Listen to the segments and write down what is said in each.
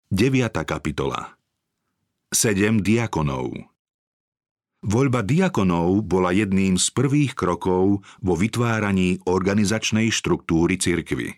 9. kapitola. 7 diakonov. Voľba diakonov bola jedným z prvých krokov vo vytváraní organizačnej štruktúry cirkvi.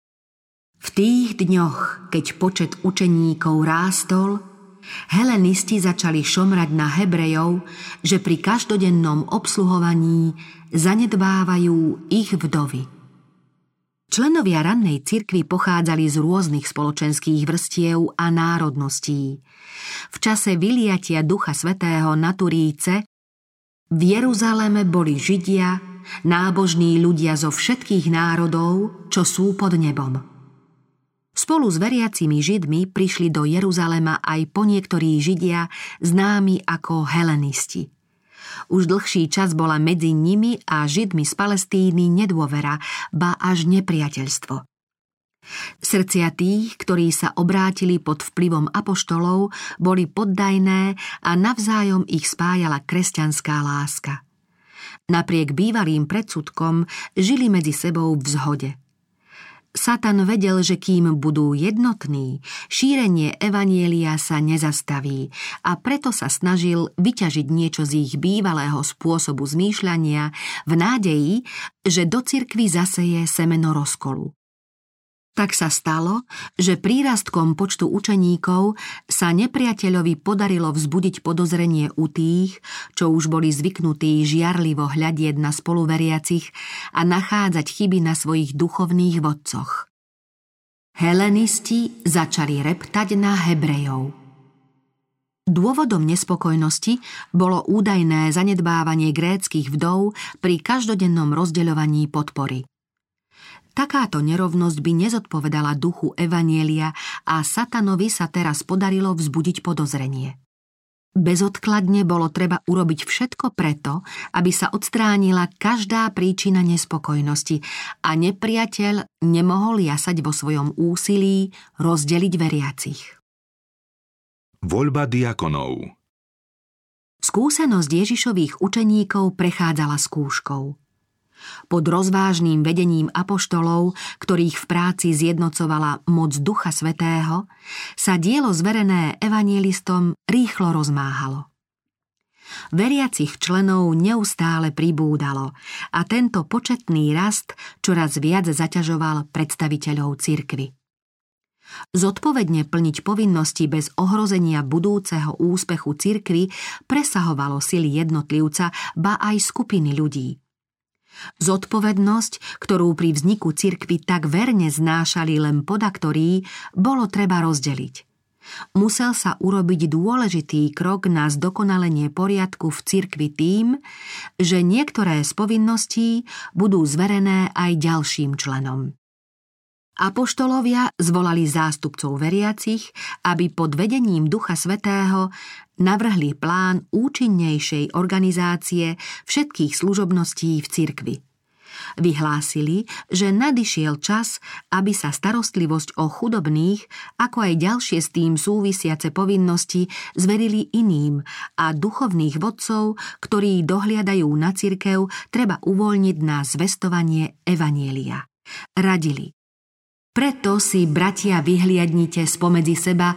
V tých dňoch, keď počet učeníkov rástol, helenisti začali šomrať na Hebrejov, že pri každodennom obsluhovaní zanedbávajú ich vdovy. Členovia rannej cirkvi pochádzali z rôznych spoločenských vrstiev a národností. V čase vyliatia Ducha Svätého na Turíce v Jeruzaleme boli Židia, nábožní ľudia zo všetkých národov, čo sú pod nebom. Spolu s veriacimi Židmi prišli do Jeruzalema aj niektorí Židia známi ako helenisti. Už dlhší čas bola medzi nimi a Židmi z Palestíny nedôvera, ba až nepriateľstvo. Srdcia tých, ktorí sa obrátili pod vplyvom apoštolov, boli poddajné a navzájom ich spájala kresťanská láska. Napriek bývalým predsudkom žili medzi sebou v zhode. Satan vedel, že kým budú jednotní, šírenie evanjelia sa nezastaví a preto sa snažil vyťažiť niečo z ich bývalého spôsobu zmýšľania v nádeji, že do cirkvi zaseje semeno rozkolu. Tak sa stalo, že prírastkom počtu učeníkov sa nepriateľovi podarilo vzbudiť podozrenie u tých, čo už boli zvyknutí žiarlivo hľadieť na spoluveriacich a nachádzať chyby na svojich duchovných vodcoch. Helenisti začali reptať na Hebrejov. Dôvodom nespokojnosti bolo údajné zanedbávanie gréckych vdov pri každodennom rozdeľovaní podpory. Takáto nerovnosť by nezodpovedala duchu evanjelia a Satanovi sa teraz podarilo vzbudiť podozrenie. Bezodkladne bolo treba urobiť všetko preto, aby sa odstránila každá príčina nespokojnosti a nepriateľ nemohol jasať vo svojom úsilí rozdeliť veriacich. Voľba diakonov. Skúsenosť Ježišových učeníkov prechádzala skúškou. Pod rozvážnym vedením apoštolov, ktorých v práci zjednocovala moc Ducha Svätého, sa dielo zverené evanjelistom rýchlo rozmáhalo. Veriacich členov neustále pribúdalo a tento početný rast čoraz viac zaťažoval predstaviteľov cirkvi. Zodpovedne plniť povinnosti bez ohrozenia budúceho úspechu cirkvi presahovalo sily jednotlivca, ba aj skupiny ľudí. Zodpovednosť, ktorú pri vzniku cirkvi tak verne znášali len podaktorí, bolo treba rozdeliť. Musel sa urobiť dôležitý krok na zdokonalenie poriadku v cirkvi tým, že niektoré z povinností budú zverené aj ďalším členom. Apoštolovia zvolali zástupcov veriacich, aby pod vedením Ducha Svätého navrhli plán účinnejšej organizácie všetkých služobností v cirkvi. Vyhlásili, že nadišiel čas, aby sa starostlivosť o chudobných, ako aj ďalšie s tým súvisiace povinnosti zverili iným a duchovných vodcov, ktorí dohliadajú na cirkev, treba uvoľniť na zvestovanie evanjelia. Radili: Preto si, bratia, vyhliadnite spomedzi seba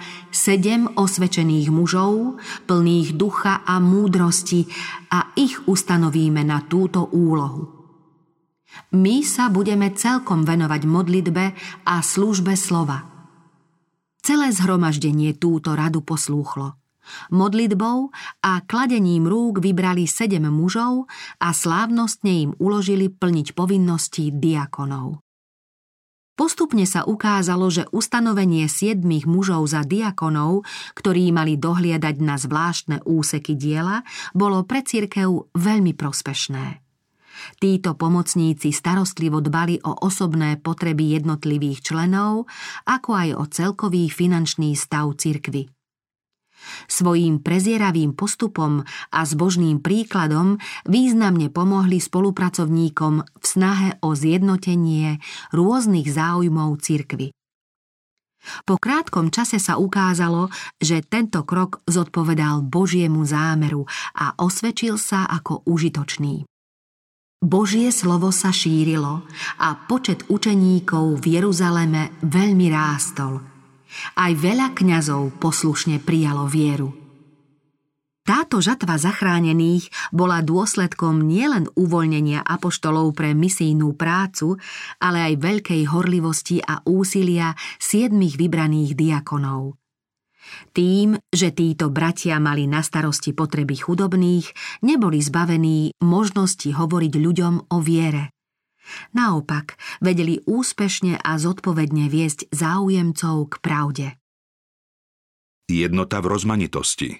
7 osvedčených mužov, plných ducha a múdrosti, a ich ustanovíme na túto úlohu. My sa budeme celkom venovať modlitbe a službe slova. Celé zhromaždenie túto radu poslúchlo. Modlitbou a kladením rúk vybrali 7 mužov a slávnostne im uložili plniť povinnosti diakonov. Postupne sa ukázalo, že ustanovenie 7 mužov za diakonov, ktorí mali dohliadať na zvláštne úseky diela, bolo pre cirkev veľmi prospešné. Títo pomocníci starostlivo dbali o osobné potreby jednotlivých členov, ako aj o celkový finančný stav cirkvi. Svojím prezieravým postupom a zbožným príkladom významne pomohli spolupracovníkom v snahe o zjednotenie rôznych záujmov cirkvi. Po krátkom čase sa ukázalo, že tento krok zodpovedal Božiemu zámeru a osvedčil sa ako užitočný. Božie slovo sa šírilo a počet učeníkov v Jeruzaleme veľmi rástol. Aj veľa kňazov poslušne prijalo vieru. Táto žatva zachránených bola dôsledkom nielen uvoľnenia apoštolov pre misijnú prácu, ale aj veľkej horlivosti a úsilia 7 vybraných diakonov. Tým, že títo bratia mali na starosti potreby chudobných, neboli zbavení možnosti hovoriť ľuďom o viere. Naopak, vedeli úspešne a zodpovedne viesť záujemcov k pravde. Jednota v rozmanitosti.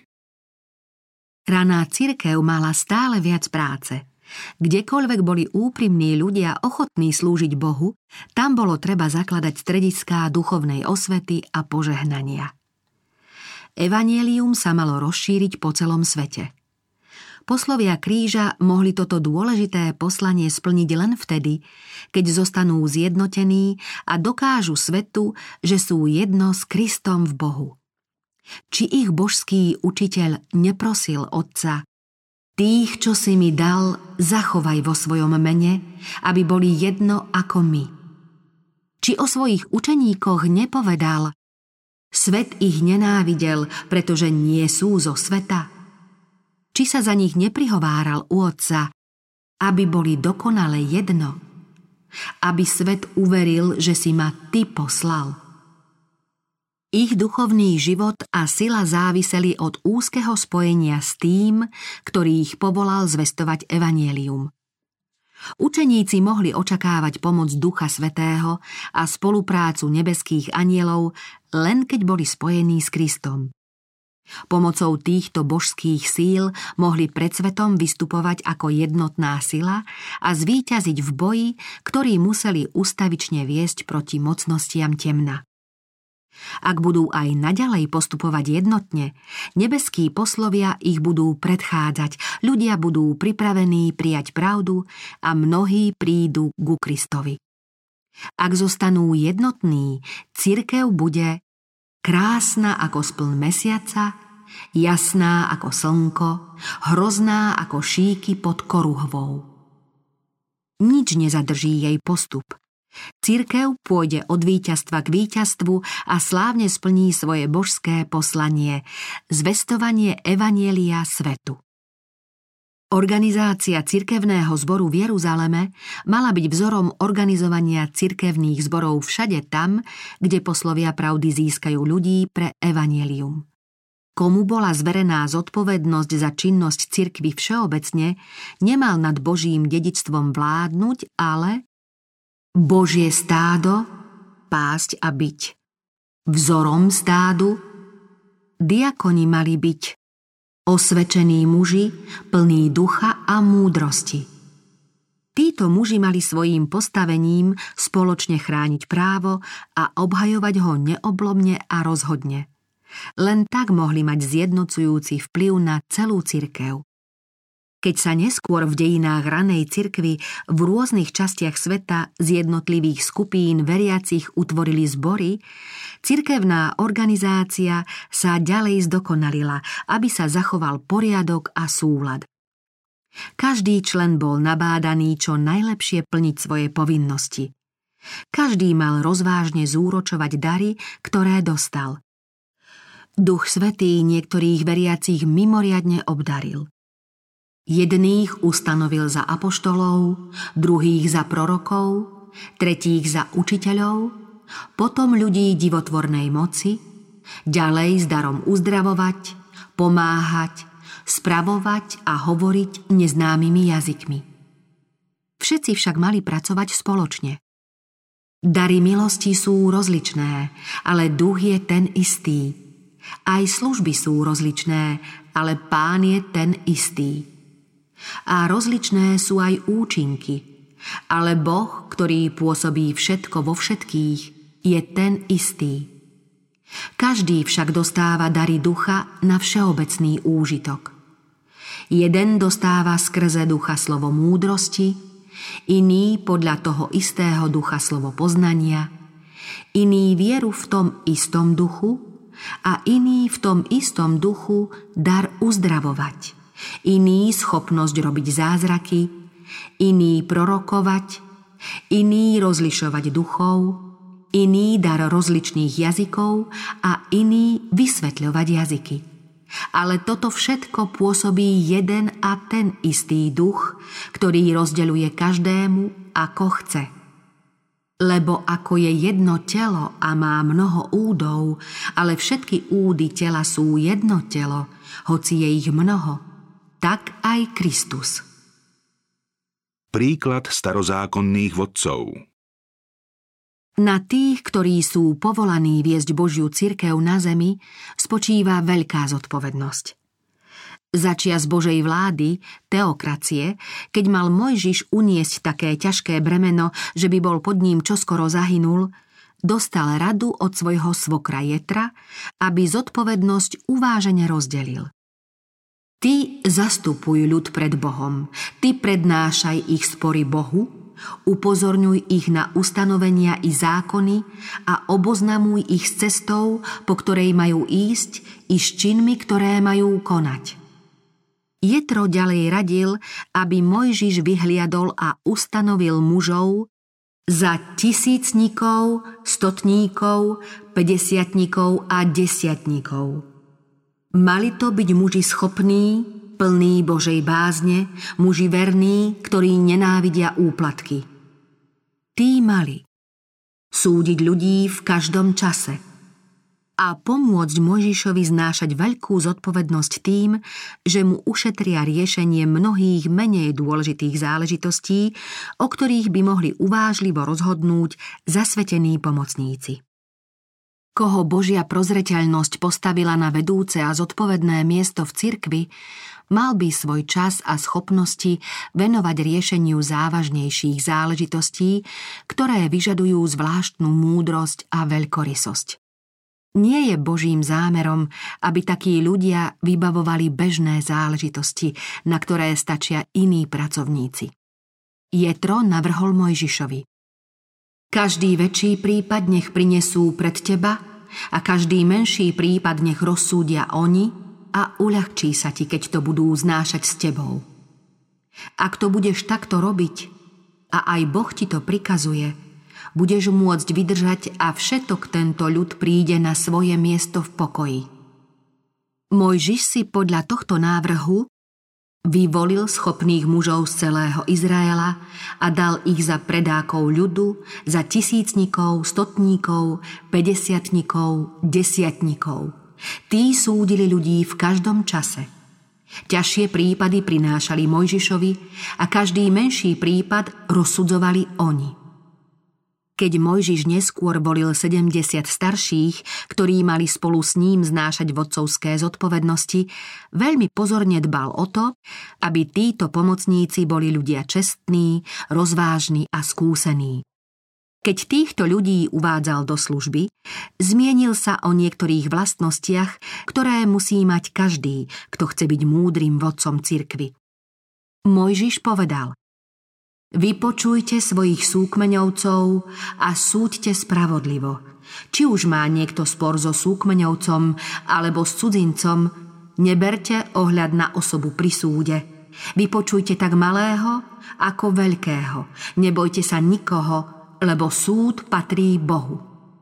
Raná cirkev mala stále viac práce. Kdekoľvek boli úprimní ľudia ochotní slúžiť Bohu, tam bolo treba zakladať strediská duchovnej osvety a požehnania. Evanjelium sa malo rozšíriť po celom svete. Poslovia kríža mohli toto dôležité poslanie splniť len vtedy, keď zostanú zjednotení a dokážu svetu, že sú jedno s Kristom v Bohu. Či ich božský učiteľ neprosil Otca: tých, čo si mi dal, zachovaj vo svojom mene, aby boli jedno ako my. Či o svojich učeníkoch nepovedal: svet ich nenávidel, pretože nie sú zo sveta? Či sa za nich neprihováral u Otca, aby boli dokonale jedno? Aby svet uveril, že si ma ty poslal. Ich duchovný život a sila záviseli od úzkeho spojenia s tým, ktorý ich povolal zvestovať evanjelium. Učeníci mohli očakávať pomoc Ducha Svätého a spoluprácu nebeských anjelov, len keď boli spojení s Kristom. Pomocou týchto božských síl mohli pred svetom vystupovať ako jednotná sila a zvíťaziť v boji, ktorý museli ustavične viesť proti mocnostiam temna. Ak budú aj naďalej postupovať jednotne, nebeskí poslovia ich budú predchádzať, ľudia budú pripravení prijať pravdu a mnohí prídu ku Kristovi. Ak zostanú jednotní, cirkev bude krásna ako spln mesiaca, jasná ako slnko, hrozná ako šíky pod koruhvou. Nič nezadrží jej postup. Cirkev pôjde od víťazstva k víťazstvu a slávne splní svoje božské poslanie – zvestovanie evanjelia svetu. Organizácia cirkevného zboru v Jeruzaleme mala byť vzorom organizovania cirkevných zborov všade tam, kde poslovia pravdy získajú ľudí pre evanjelium. Komu bola zverená zodpovednosť za činnosť cirkvi všeobecne, nemal nad Božím dedičstvom vládnuť, ale Božie stádo pásť a byť. Vzorom stádu diakoni mali byť osvedčení muži, plní ducha a múdrosti. Títo muži mali svojím postavením spoločne chrániť právo a obhajovať ho neoblomne a rozhodne. Len tak mohli mať zjednocujúci vplyv na celú cirkev. Keď sa neskôr v dejinách ranej cirkvi v rôznych častiach sveta z jednotlivých skupín veriacich utvorili zbory, cirkevná organizácia sa ďalej zdokonalila, aby sa zachoval poriadok a súlad. Každý člen bol nabádaný čo najlepšie plniť svoje povinnosti. Každý mal rozvážne zúročovať dary, ktoré dostal. Duch Svätý niektorých veriacich mimoriadne obdaril. Jedných ustanovil za apoštolov, druhých za prorokov, tretích za učiteľov, potom ľudí divotvornej moci, ďalej s darom uzdravovať, pomáhať, spravovať a hovoriť neznámymi jazykmi. Všetci však mali pracovať spoločne. Dary milosti sú rozličné, ale duch je ten istý. Aj služby sú rozličné, ale Pán je ten istý. A rozličné sú aj účinky, ale Boh, ktorý pôsobí všetko vo všetkých, je ten istý. Každý však dostáva dary ducha na všeobecný úžitok. Jeden dostáva skrze ducha slovo múdrosti, iný podľa toho istého ducha slovo poznania, iný vieru v tom istom duchu a iný v tom istom duchu dar uzdravovať, iný schopnosť robiť zázraky, iný prorokovať, iný rozlišovať duchov, iný dar rozličných jazykov a iný vysvetľovať jazyky. Ale toto všetko pôsobí jeden a ten istý duch, ktorý rozdeľuje každému, ako chce. Lebo ako je jedno telo a má mnoho údov, ale všetky údy tela sú jedno telo, hoci je ich mnoho, tak aj Kristus. Príklad starozákonných vodcov. Na tých, ktorí sú povolaní viesť Božiu cirkev na zemi, spočíva veľká zodpovednosť. Začias Božej vlády, teokracie, keď mal Mojžiš uniesť také ťažké bremeno, že by bol pod ním čoskoro zahynul, dostal radu od svojho svokra Jetra, aby zodpovednosť uvážene rozdelil. Ty zastupuj ľud pred Bohom, ty prednášaj ich spory Bohu, upozorňuj ich na ustanovenia i zákony a oboznamuj ich s cestou, po ktorej majú ísť, i s činmi, ktoré majú konať. Jetro ďalej radil, aby Mojžiš vyhliadol a ustanovil mužov za 1000-tníkov, 100-tníkov, 50-tníkov a 10-tníkov. Mali to byť muži schopní, plní Božej bázne, muži verní, ktorí nenávidia úplatky. Tí mali súdiť ľudí v každom čase a pomôcť Mojžišovi znášať veľkú zodpovednosť tým, že mu ušetria riešenie mnohých menej dôležitých záležitostí, o ktorých by mohli uvážlivo rozhodnúť zasvetení pomocníci. Koho Božia prozreteľnosť postavila na vedúce a zodpovedné miesto v cirkvi, mal by svoj čas a schopnosti venovať riešeniu závažnejších záležitostí, ktoré vyžadujú zvláštnu múdrosť a veľkorysosť. Nie je Božím zámerom, aby takí ľudia vybavovali bežné záležitosti, na ktoré stačia iní pracovníci. Jetro navrhol Mojžišovi: každý väčší prípad nech prinesú pred teba a každý menší prípad nech rozsúdia oni a uľahčí sa ti, keď to budú znášať s tebou. Ak to budeš takto robiť a aj Boh ti to prikazuje, budeš môcť vydržať a všetok tento ľud príde na svoje miesto v pokoji. Mojžiš si podľa tohto návrhu vyvolil schopných mužov z celého Izraela a dal ich za predákov ľudu, za 1000-tníkov, 100-tníkov, 50-tníkov, 10-tníkov. Tí súdili ľudí v každom čase. Ťažšie prípady prinášali Mojžišovi a každý menší prípad rozsudzovali oni. Keď Mojžiš neskôr volil 70 starších, ktorí mali spolu s ním znášať vodcovské zodpovednosti, veľmi pozorne dbal o to, aby títo pomocníci boli ľudia čestní, rozvážni a skúsení. Keď týchto ľudí uvádzal do služby, zmienil sa o niektorých vlastnostiach, ktoré musí mať každý, kto chce byť múdrym vodcom cirkvi. Mojžiš povedal: vypočujte svojich súkmeňovcov a súďte spravodlivo. Či už má niekto spor so súkmeňovcom alebo s cudzincom, neberte ohľad na osobu pri súde. Vypočujte tak malého ako veľkého. Nebojte sa nikoho, lebo súd patrí Bohu.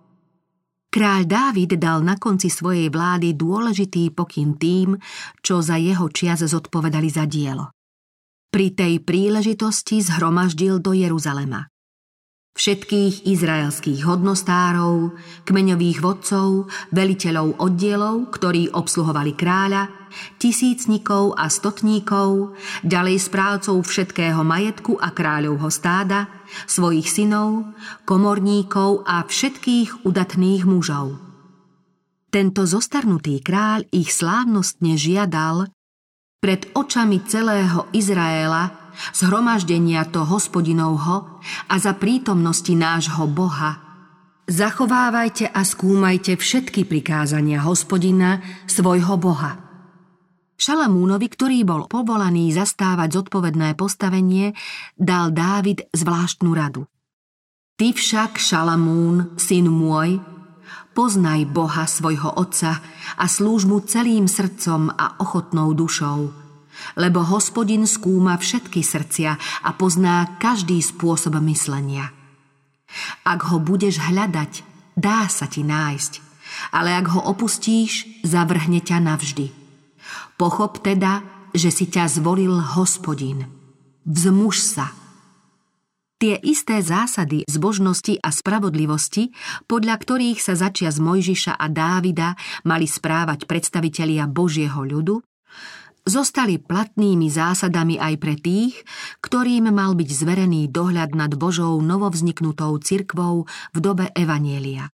Kráľ Dávid dal na konci svojej vlády dôležitý pokyn tým, čo za jeho čias zodpovedali za dielo. Pri tej príležitosti zhromaždil do Jeruzalema všetkých izraelských hodnostárov, kmeňových vodcov, veliteľov oddielov, ktorí obsluhovali kráľa, 1000-tníkov a 100-tníkov, ďalej správcov všetkého majetku a kráľovho stáda, svojich synov, komorníkov a všetkých udatných mužov. Tento zostarnutý kráľ ich slávnostne žiadal pred očami celého Izraela, zhromaždenia to Hospodinovho a za prítomnosti nášho Boha: zachovávajte a skúmajte všetky prikázania Hospodina, svojho Boha. Šalamúnovi, ktorý bol povolaný zastávať zodpovedné postavenie, dal Dávid zvláštnu radu. Ty však, Šalamún, syn môj, poznaj Boha svojho otca a slúž mu celým srdcom a ochotnou dušou, lebo Hospodin skúma všetky srdcia a pozná každý spôsob myslenia. Ak ho budeš hľadať, dá sa ti nájsť, ale ak ho opustíš, zavrhne ťa navždy. Pochop teda, že si ťa zvolil Hospodin. Vzmuž sa. Tie isté zásady zbožnosti a spravodlivosti, podľa ktorých sa začias Mojžiša a Dávida mali správať predstavitelia Božieho ľudu, zostali platnými zásadami aj pre tých, ktorým mal byť zverený dohľad nad Božou novovzniknutou cirkvou v dobe evanjelia.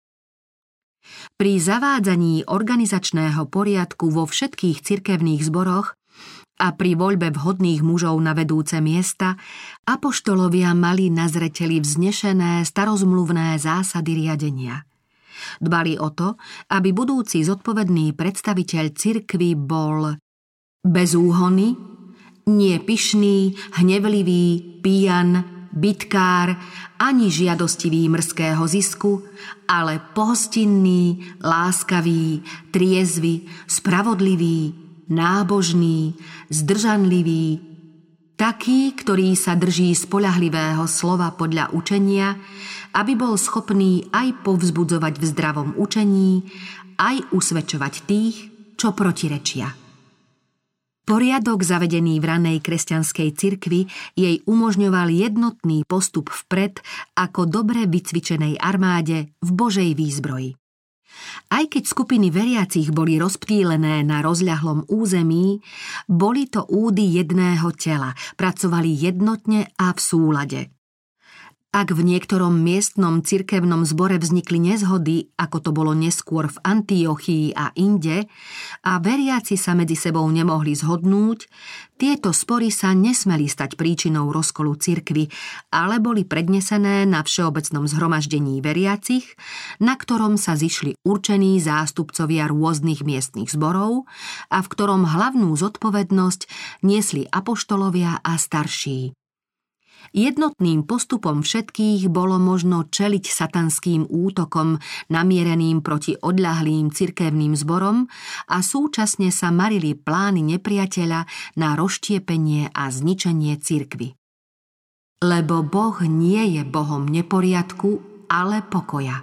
Pri zavádzaní organizačného poriadku vo všetkých cirkevných zboroch a pri voľbe vhodných mužov na vedúce miesta apoštolovia mali na zreteli vznešené starozmluvné zásady riadenia. Dbali o to, aby budúci zodpovedný predstaviteľ cirkvi bol bez úhony, nie pyšný, hnevlivý, pijan, bitkár, ani žiadostivý mrzkého zisku, ale pohostinný, láskavý, triezvy, spravodlivý, nábožný, zdržanlivý, taký, ktorý sa drží spoľahlivého slova podľa učenia, aby bol schopný aj povzbudzovať v zdravom učení, aj usvedčovať tých, čo protirečia. Poriadok zavedený v ranej kresťanskej cirkvi jej umožňoval jednotný postup vpred ako dobre vycvičenej armáde v Božej výzbroji. Aj keď skupiny veriacich boli rozptýlené na rozľahlom území, boli to údy jedného tela, pracovali jednotne a v súlade. Ak v niektorom miestnom cirkevnom zbore vznikli nezhody, ako to bolo neskôr v Antiochii a inde, a veriaci sa medzi sebou nemohli zhodnúť, tieto spory sa nesmeli stať príčinou rozkolu cirkvi, ale boli prednesené na všeobecnom zhromaždení veriacich, na ktorom sa zišli určení zástupcovia rôznych miestnych zborov a v ktorom hlavnú zodpovednosť niesli apoštolovia a starší. Jednotným postupom všetkých bolo možno čeliť satanským útokom namiereným proti odľahlým cirkevným zborom a súčasne sa marili plány nepriateľa na rozštiepenie a zničenie cirkvi. Lebo Boh nie je Bohom neporiadku, ale pokoja.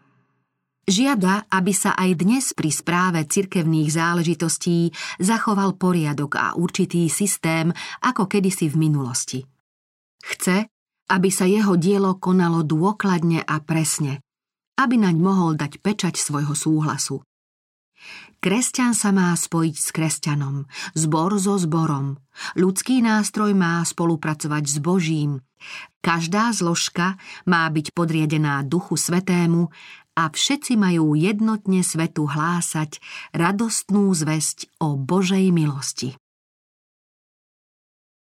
Žiada, aby sa aj dnes pri správe cirkevných záležitostí zachoval poriadok a určitý systém ako kedysi v minulosti. Chce, aby sa jeho dielo konalo dôkladne a presne, aby naň mohol dať pečať svojho súhlasu. Kresťan sa má spojiť s kresťanom, zbor so zborom. Ľudský nástroj má spolupracovať s Božím. Každá zložka má byť podriadená Duchu Svätému a všetci majú jednotne svetu hlásať radostnú zvesť o Božej milosti.